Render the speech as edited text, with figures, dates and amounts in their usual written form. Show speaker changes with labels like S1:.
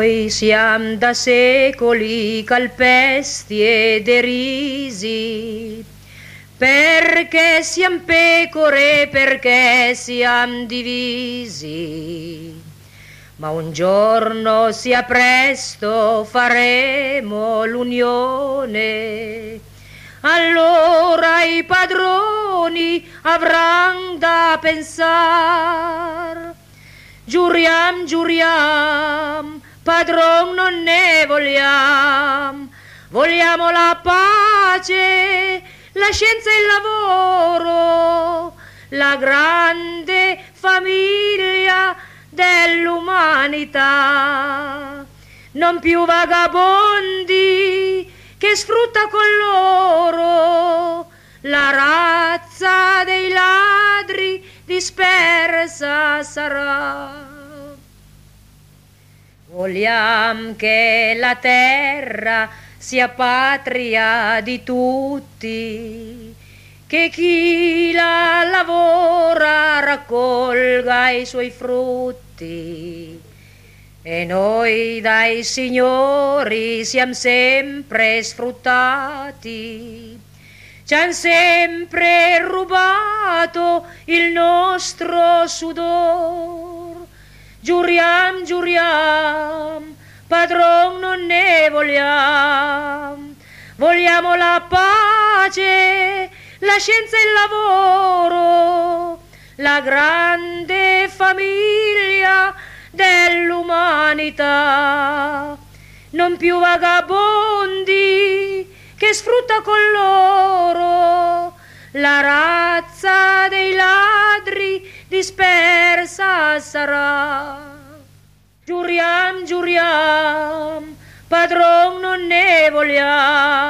S1: Noi siamo da secoli calpesti e derisi, perché siamo pecore, perché siamo divisi. Ma un giorno sia presto faremo l'unione, allora i padroni avranno da pensare. Giuriam, giuriam, padron non ne vogliamo, vogliamo la pace, la scienza e il lavoro, la grande famiglia dell'umanità. Non più vagabondi che sfrutta con loro, la razza dei ladri dispersa sarà. Vogliamo che la terra sia patria di tutti, che chi la lavora raccolga i suoi frutti. E noi dai signori siamo sempre sfruttati, ci han sempre rubato il nostro sudor. Giuriam, giuriam, padron non ne vogliamo, vogliamo la pace, la scienza e il lavoro, la grande famiglia dell'umanità. Non più vagabondi che sfrutta con loro, la razza dei ladri dispersa sarà. Giuriam, giuriam, padron non ne vogliamo,